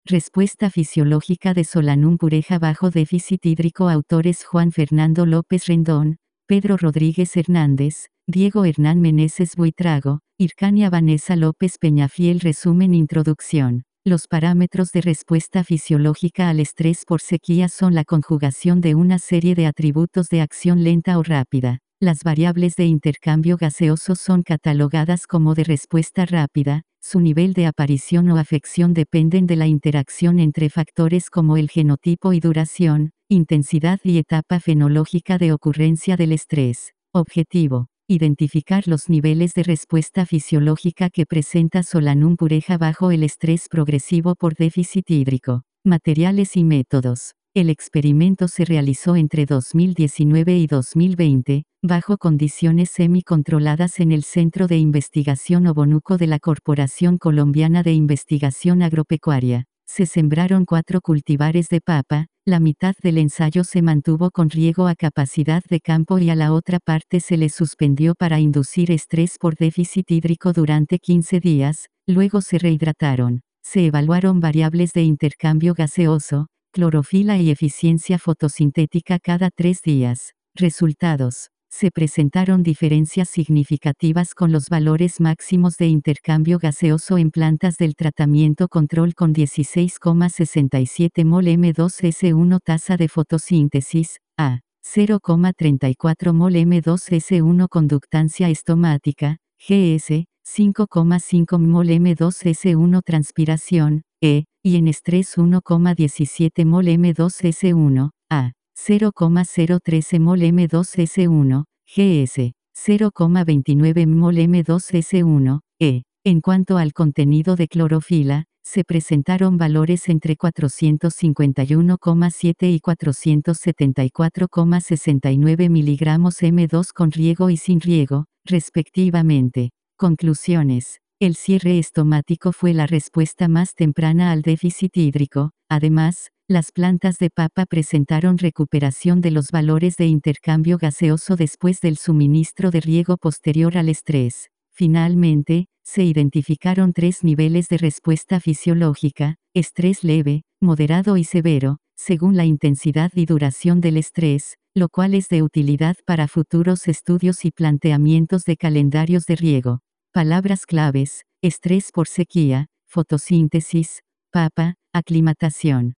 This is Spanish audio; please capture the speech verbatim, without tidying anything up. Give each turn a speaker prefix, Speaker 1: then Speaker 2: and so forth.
Speaker 1: Respuesta fisiológica de Solanum pureja bajo déficit hídrico. Autores: Juan Fernando López Rendón, Pedro Rodríguez Hernández, Diego Hernán Meneses Buitrago, Hircania Vanessa López Peñafiel. Resumen. Introducción. Los parámetros de respuesta fisiológica al estrés por sequía son la conjugación de una serie de atributos de acción lenta o rápida. Las variables de intercambio gaseoso son catalogadas como de respuesta rápida. Su nivel de aparición o afección dependen de la interacción entre factores como el genotipo y duración, intensidad y etapa fenológica de ocurrencia del estrés. Objetivo: identificar los niveles de respuesta fisiológica que presenta Solanum pureja bajo el estrés progresivo por déficit hídrico. Materiales y métodos. El experimento se realizó entre dos mil diecinueve y dos mil veinte, bajo condiciones semi-controladas en el Centro de Investigación Obonuco de la Corporación Colombiana de Investigación Agropecuaria. Se sembraron cuatro cultivares de papa, la mitad del ensayo se mantuvo con riego a capacidad de campo y a la otra parte se le suspendió para inducir estrés por déficit hídrico durante quince días, luego se rehidrataron. Se evaluaron variables de intercambio gaseoso, clorofila y eficiencia fotosintética cada tres días. Resultados. Se presentaron diferencias significativas con los valores máximos de intercambio gaseoso en plantas del tratamiento control con dieciséis coma sesenta y siete mol eme dos ese uno tasa de fotosíntesis, a cero coma treinta y cuatro mol eme dos ese uno conductancia estomática, gs, cinco coma cinco mol eme dos ese uno transpiración, e, y en estrés uno coma diecisiete mol eme dos ese uno, a cero coma cero trece mol eme dos ese uno, gs, cero coma veintinueve mol eme dos ese uno, e. En cuanto al contenido de clorofila, se presentaron valores entre cuatrocientos cincuenta y uno coma siete y cuatrocientos setenta y cuatro coma sesenta y nueve miligramos eme dos con riego y sin riego, respectivamente. Conclusiones. El cierre estomático fue la respuesta más temprana al déficit hídrico. Además, las plantas de papa presentaron recuperación de los valores de intercambio gaseoso después del suministro de riego posterior al estrés. Finalmente, se identificaron tres niveles de respuesta fisiológica: estrés leve, moderado y severo, según la intensidad y duración del estrés, lo cual es de utilidad para futuros estudios y planteamientos de calendarios de riego. Palabras claves: estrés por sequía, fotosíntesis, papa, aclimatación.